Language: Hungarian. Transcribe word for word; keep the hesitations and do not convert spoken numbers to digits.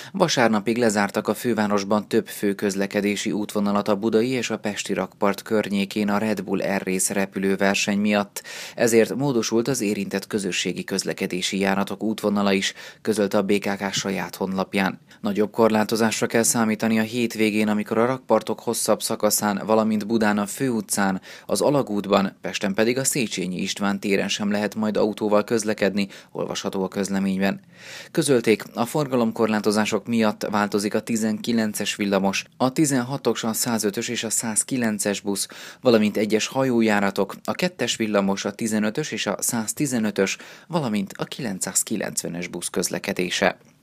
Vasárnapig lezártak a fővárosban több főközlekedési útvonalat a budai és a pesti rakpart környékén a Red Bull Air Race repülőverseny miatt, ezért módosult az érintett közösségi közlekedési járatok útvonala is, közölte a bé ká ká saját honlapján. Nagyobb korlátozásra kell számítani a hétvégén, amikor a rakpartok hosszabb szakaszán, valamint Budán a főutcán, az Alagútban, Pesten pedig a Széchenyi István téren sem lehet majd autóval közlekedni, olvasható a közleményben. Közölték, a forgalomkorlátozások miatt változik a tizenkilences villamos, a tizenhatos, a százötös és a százkilences busz, valamint egyes hajójáratok, a kettes villamos, a tizenötös és a száztizenötös, valamint a kilencszázkilencvenes busz közlekedése.